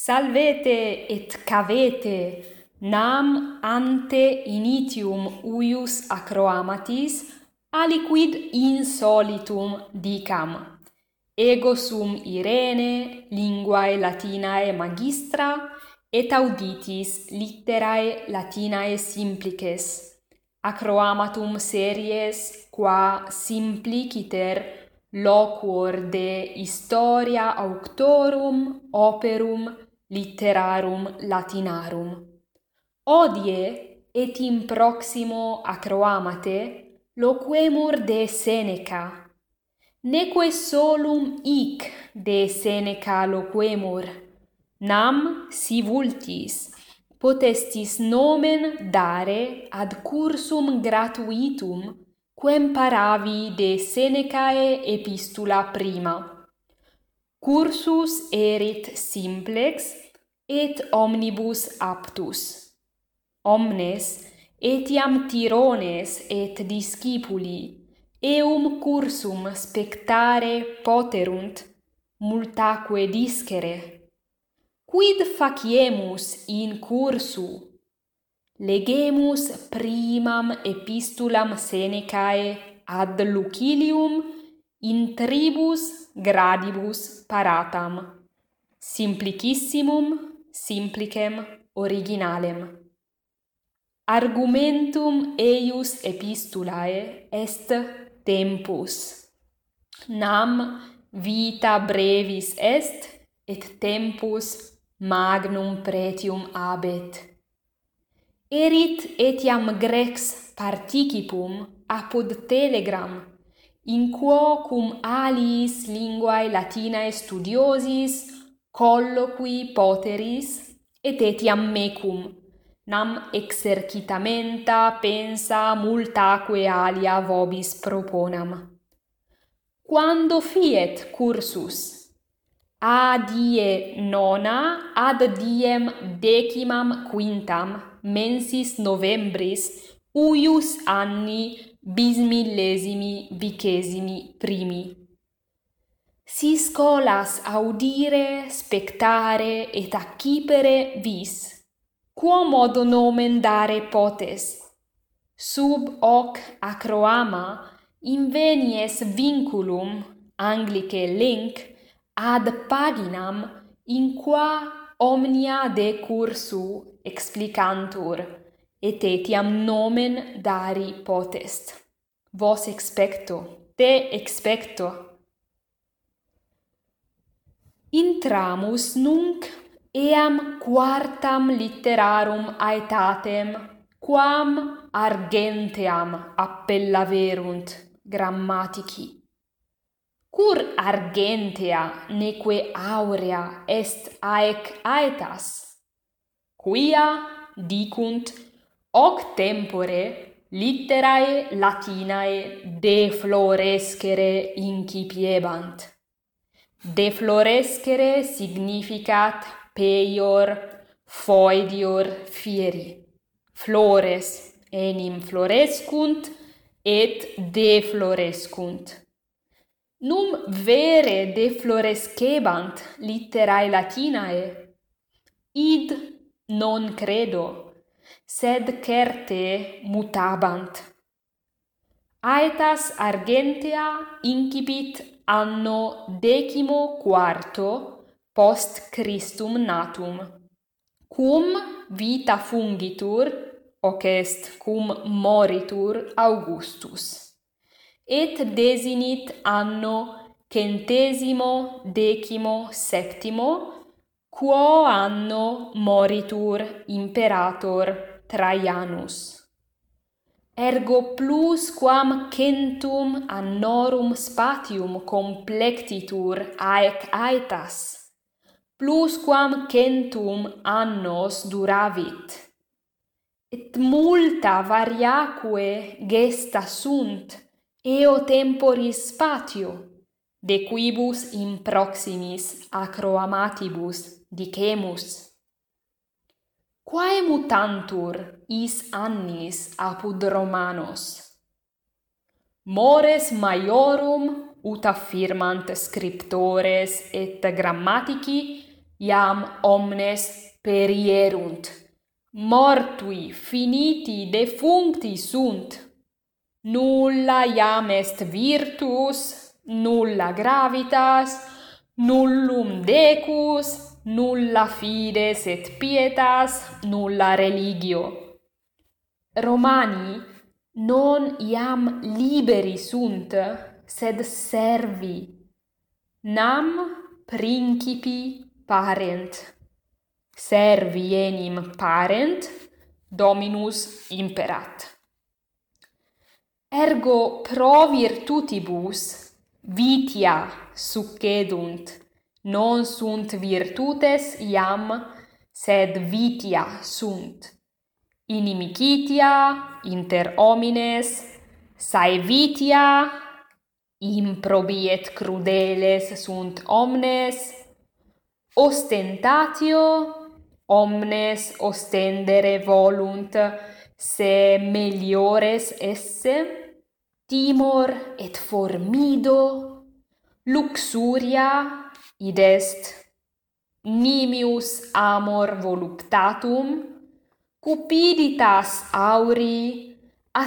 Salvete et cavete, nam ante initium uius acroamatis, aliquid insolitum dicam. Ego sum Irene, linguae Latinae magistra, et auditis litterae Latinae simplices, acroamatum series qua simpliciter loquor de historia auctorum operum litterarum Latinarum. Hodie et in proximo acroamate loquemur de Seneca. Neque solum hic de Seneca loquemur, nam si vultis potestis nomen dare ad cursum gratuitum quem paravi de Senecae epistula prima. Cursus erit simplex et omnibus aptus. Omnes etiam tirones et discipuli eum cursum spectare poterunt, multaque discere. Quid faciemus in cursu? Legemus primam epistulam Senecae ad Lucilium in tribus gradibus paratam, simplicissimum, simplicem, originalem. Argumentum eius epistulae est tempus. Nam vita brevis est, et tempus magnum pretium habet. Erit etiam Grex participum apud telegram, in quo cum aliis linguae Latinae studiosis colloqui poteris, et etiam mecum, nam exercitamenta pensa multaque alia vobis proponam. Quando fiet cursus? A die nona ad diem decimam quintam mensis Novembris uius anni bismillesimi vicesimi primi. Si scholas audire, spectare et accipere vis, quo modo nomen dare potes? Sub hoc acroama invenies vinculum, Anglice linc, ad paginam in qua omnia de cursu explicantur, et etiam nomen dari potest. Vos expecto, te expecto. Intramus nunc eam quartam litterarum aetatem, quam argenteam appellaverunt grammatici. Cur argentea neque aurea est aec aetas? Quia, dicunt, hoc tempore litterae Latinae deflorescere incipiebant. Deflorescere significat peior, foedior fieri. Flores enim florescunt et deflorescunt. Num vere deflorescebant litterae Latinae? Id non credo, sed certe mutabant. Aetas argentea incipit anno 14 post Christum natum, cum vita fungitur, hoc est cum moritur Augustus. Et desinit anno 117, quo anno moritur imperator Traianus. Ergo plus quam 100 annorum spatium complectitur aec aetas, plus quam 100 annos duravit. Et multa variaque gesta sunt, eo temporis spatio, de quibus in proximis acroamatibus dicemus. Quae mutantur is annis apud Romanos? Mores maiorum, ut affirmant scriptores et grammatici, iam omnes perierunt, mortui finiti defuncti sunt. Nulla iam est virtus, nulla gravitas, nullum decus, nulla fides et pietas, nulla religio. Romani non iam liberi sunt, sed servi. Nam principi parent. Servi enim parent, Dominus imperat. Ergo pro virtutibus vitia succedunt, non sunt virtutes iam, sed vitia sunt. Inimicitia inter homines, saevitia, improbi et crudeles sunt omnes, ostentatio, omnes ostendere volunt, se meliores esse, timor et formido, luxuria, id est nimius amor voluptatum, cupiditas auri,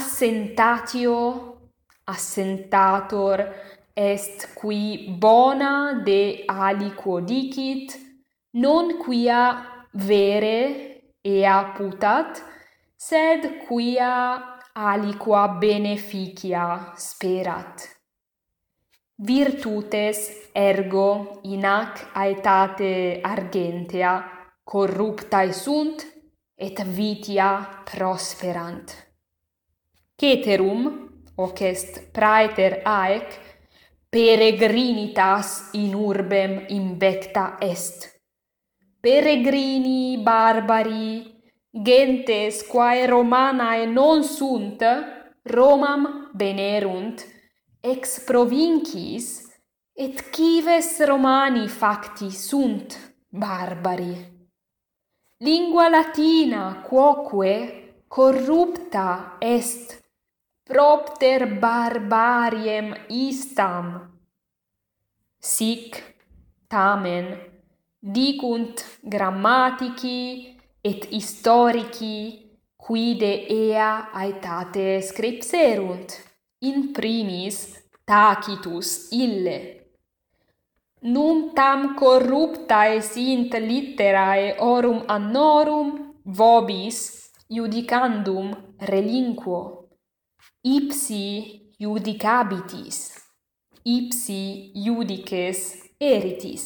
assentator est qui bona de aliquo dicit, non quia vere ea putat, sed quia aliqua beneficia sperat. Virtutes ergo in hac aetate argentea corruptae sunt et vitia prosperant. Ceterum, hoc est praeter haec, peregrinitas in urbem invecta est. Peregrini barbari, gentes quae Romanae non sunt, Romam venerunt, ex provincis, et cives Romani facti sunt barbari. Lingua Latina quoque corrupta est, propter barbariem istam. Sic, tamen, dicunt grammatici et historici quide ea aetate scripserunt, in primis Tacitus ille. Num tam corruptae sint litterae orum annorum vobis judicandum relinquo. Ipsi judicabitis, ipsi judices eritis.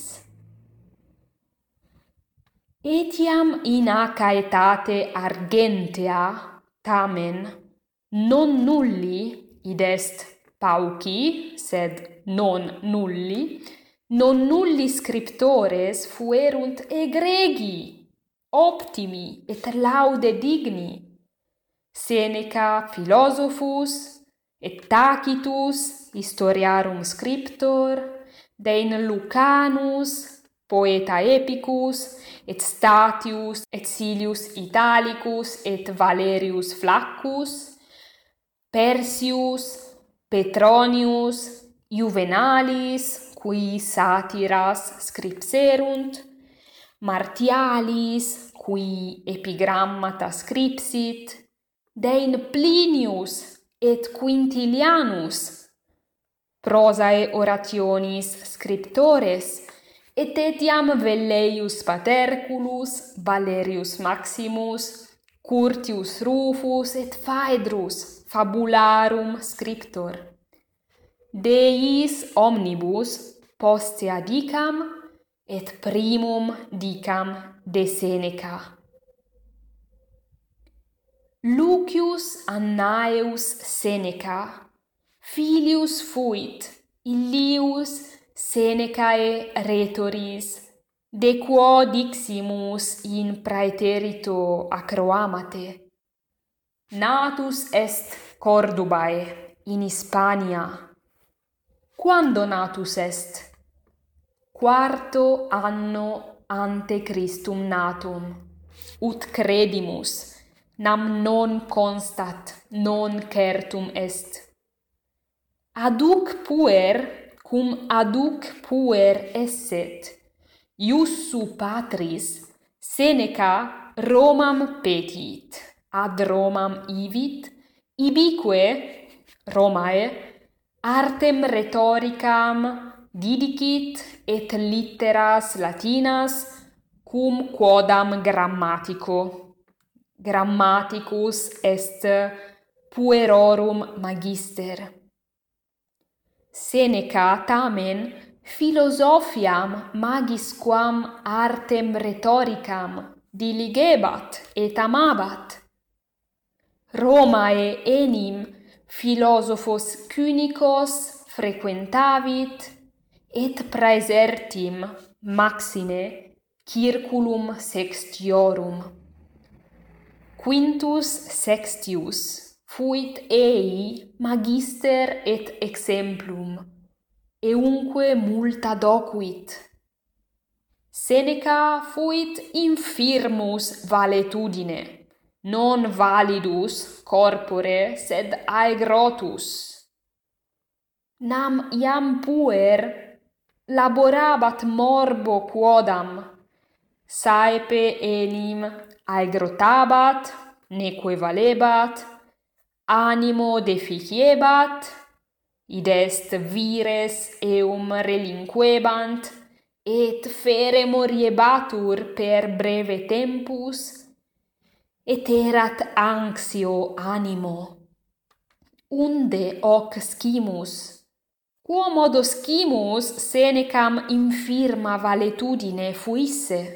Etiam in hac aetate argentea, tamen, non nulli, id est pauci, sed non nulli scriptores fuerunt egregi, optimi et laude digni. Seneca philosophus, et Tacitus historiarum scriptor, Dein Lucanus, poeta epicus, et Statius, et Silius Italicus, et Valerius Flaccus, Persius, Petronius, Juvenalis, qui satiras scripserunt, Martialis, qui epigrammata scripsit, Dein Plinius et Quintilianus, prosae orationis scriptores, et etiam Velleius Paterculus, Valerius Maximus, Curtius Rufus et Phaedrus fabularum scriptor. Deis omnibus postea dicam et primum dicam de Seneca. Lucius Annaeus Seneca, filius fuit Illius Senecae retoris, de quo diximus in praeterito acroamate. Natus est Cordubae in Hispania. Quando natus est? 4º anno ante Christum natum, ut credimus, nam non constat, non certum est. Aduc puer, cum aduc puer esset, iussu patris, Seneca Romam petit, ad Romam ivit, ibique Romae artem rhetoricam didicit et litteras latinas cum quodam grammatico. Grammaticus est puerorum magister. Seneca tamen philosophiam magis quam artem rhetoricam diligebat et amabat. Romae enim philosophos cunicos frequentavit et praesertim maxime circulum sextiorum. Quintus Sextius fuit ei magister et exemplum, eunque multa docuit. Seneca fuit infirmus valetudine, non validus corpore sed aegrotus. Nam iam puer laborabat morbo quodam, saepe enim aegrotabat, neque valebat, animo deficiebat, id est vires eum relinquebant, et fere moriebatur per breve tempus, et erat anxio animo. Unde hoc scimus? Quomodo scimus Senecam infirma valetudine fuisse?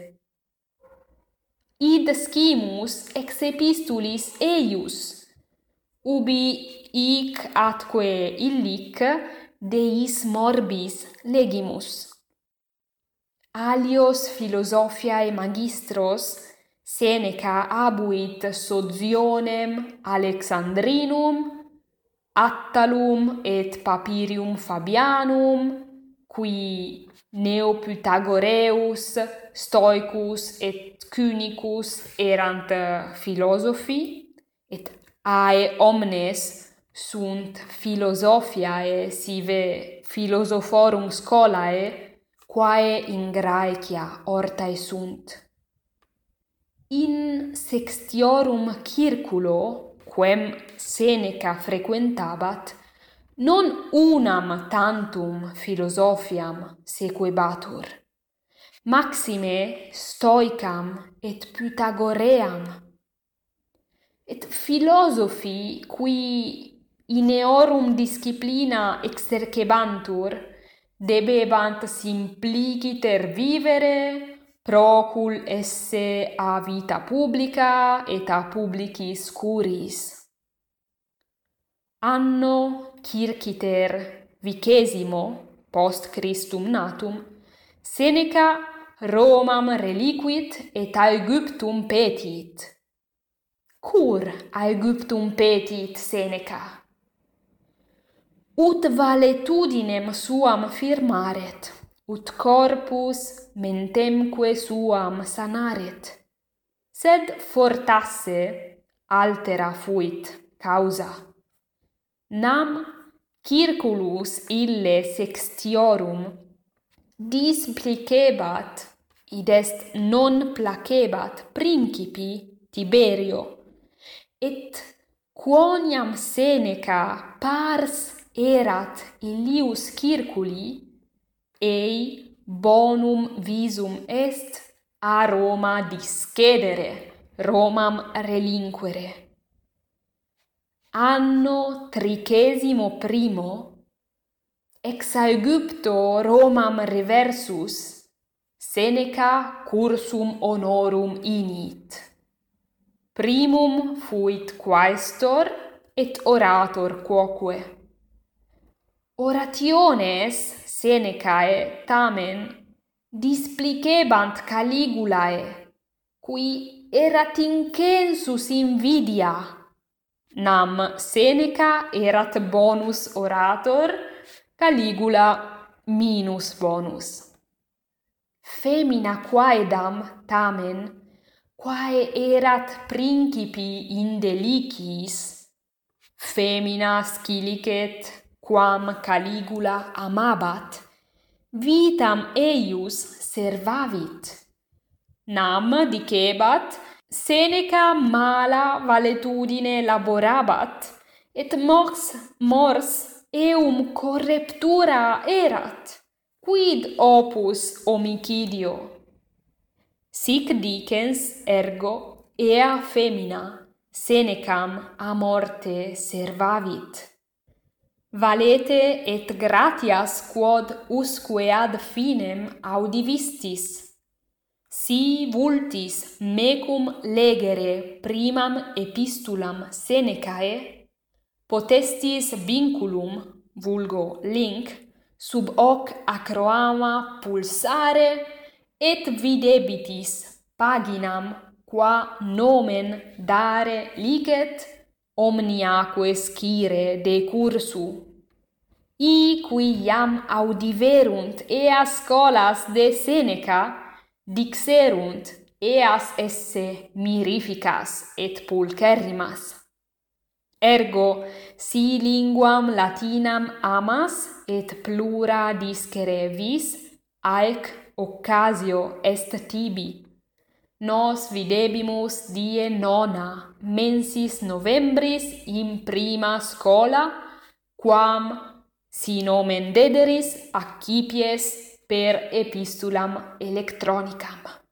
Id scimus ex epistulis eius, ubi hic atque illic Deis morbis legimus. Alios philosophiae magistros Seneca abuit Sozionem Alexandrinum, Attalum et Papirium Fabianum, qui Neopythagoreus, Stoicus et Cunicus erant philosophi, et ae omnes sunt philosophiae sive philosophorum scholae, quae in Graecia ortae sunt. In sextiorum circulo, quem Seneca frequentabat, non unam tantum philosophiam sequebatur, maxime Stoicam et Pythagoream. Et philosophi qui in eorum disciplina exercebantur debebant simpliciter vivere, procul esse a vita publica et a publicis curis. Anno circiter 20 post Christum natum, Seneca Romam reliquit et Aegyptum petit. Cur Aegyptum petit Seneca? Ut valetudinem suam firmaret, ut corpus mentemque suam sanaret, sed fortasse altera fuit causa. Nam circulus ille sextiorum displicebat, id est non placebat principi Tiberio, et quoniam Seneca pars erat illius circuli, ei bonum visum est a Roma discedere, Romam relinquere. Anno 31 ex Aegypto Romam reversus, Seneca cursum honorum init. Primum fuit quaestor et orator quoque. Orationes Senecae tamen displicebant Caligulae, qui erat incensus invidia. Nam Seneca erat bonus orator, Caligula minus bonus. Femina quaedam tamen, quae erat principi indelicis, femina scilicet quam Caligula amabat, vitam eius servavit. Nam dicebat, Seneca mala valetudine laborabat, et mors eum correptura erat, quid opus homicidio? Sic dicens ergo ea femina Senecam a morte servavit. Valete et gratias quod usque ad finem audivistis. Si vultis mecum legere primam epistulam Senecae, potestis vinculum, vulgo link, sub hoc acroama pulsare, et videbitis paginam qua nomen dare licet omniaque scire decursu. Qui iam audiverunt eas scholas de Seneca, dixerunt eas esse mirificas et pulcherrimas. Ergo, si linguam Latinam amas et plura discere vis, haec occasio est tibi. Nos videbimus die 9 mensis Novembris in prima schola, quam si nomen dederis accipies per epistulam electronicam.